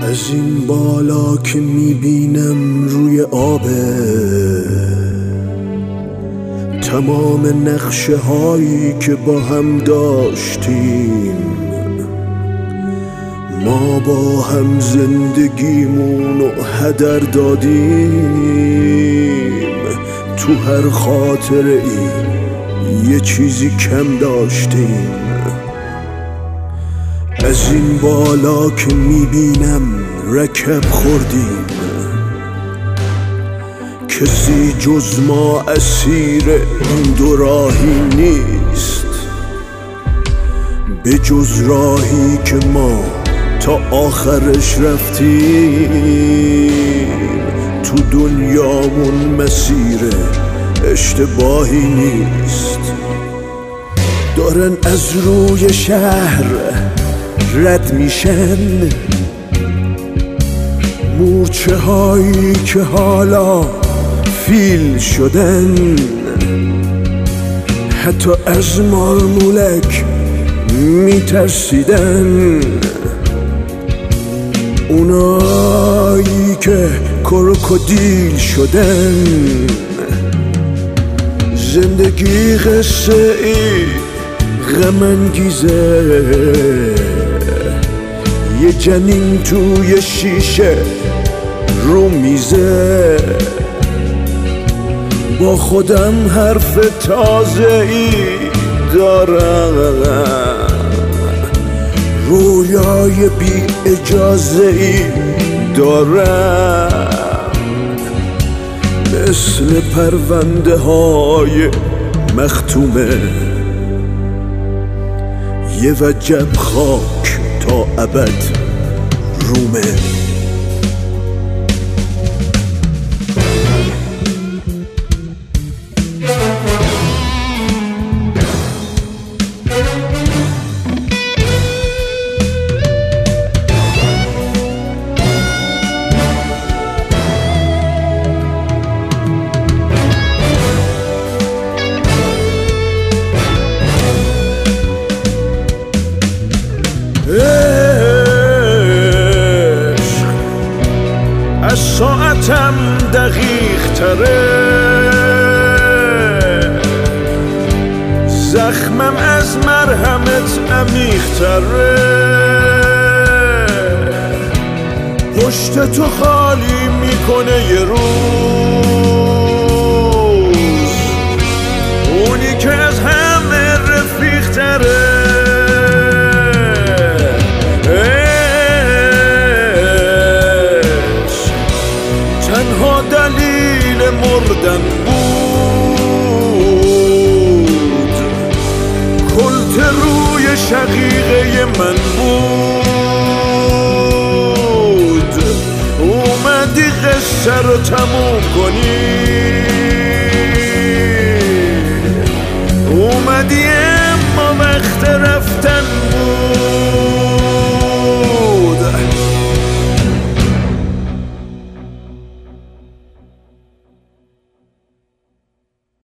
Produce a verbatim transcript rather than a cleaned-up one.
از این بالا که میبینم روی آبه تمام نقشه هایی که با هم داشتیم، ما با هم زندگیمونو هدر دادیم. تو هر خاطره ای یه چیزی کم داشتیم. از این بالا که میبینم رکب خوردیم، کسی جز ما اسیر این دو راهی نیست، به جز راهی که ما تا آخرش رفتیم. تو دنیامون مسیر اشتباهی نیست. دارن از روی شهر رد میشن مورچه هایی که حالا فیل شدن، حتی از مارمولک میترسیدن. اونایی که کروکودیل شدن. زندگی قصه ای غم انگیزه، یه جنین توی شیشه رو میزه. با خودم حرف تازه ای دارم، رویای بی اجازه ای دارم. مثل پرونده های مختومه، یه وجب خاک تا ابد رومه. از ساعتم دقیق تره، زخمم از مرهمت عمیق تره. پشت تو خالی میکنه یه روز، اونی که از همه رفیق تره. تنها دلیل مردن بود، کلت روی شقیقه من بود. اومدی قصه رو تموم کنی،